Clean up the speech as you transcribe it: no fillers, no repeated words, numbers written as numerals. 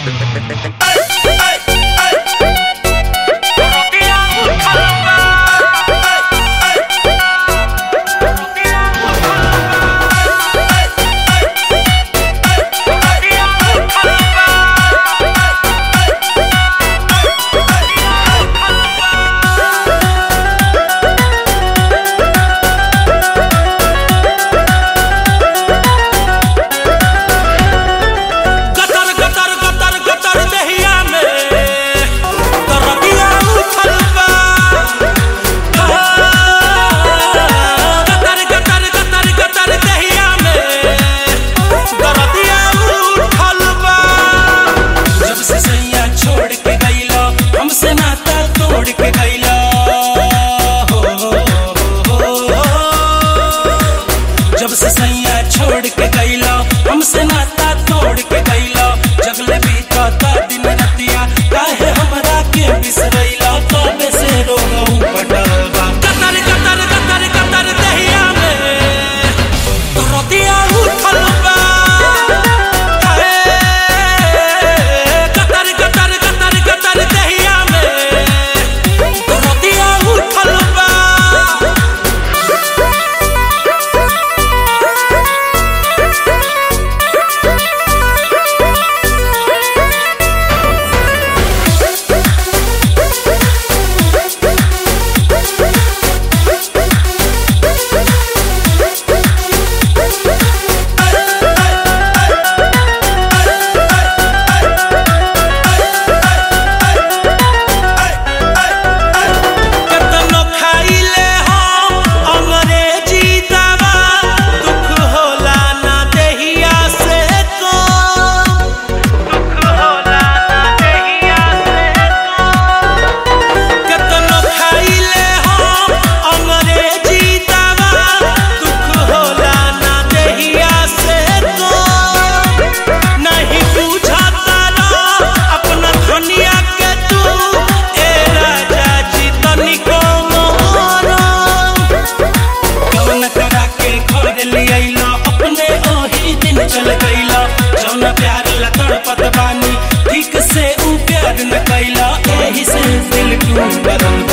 छोड़ के गईला हमसे नाता तोड़ के गईला जगले बीता दिन रतिया काहे हमरा के बिसरैला कबे से रोगऊ पटलबा कतर कतर कतर कतर दहिया में रतिया उठलबा काहे कतर कतर कतर कतर दहिया में रतिया उठलबा चल गईला जौना प्यार ला तड़पत बानी ठीक से ऊ प्यार न कैला एही से दिल टूट गइल।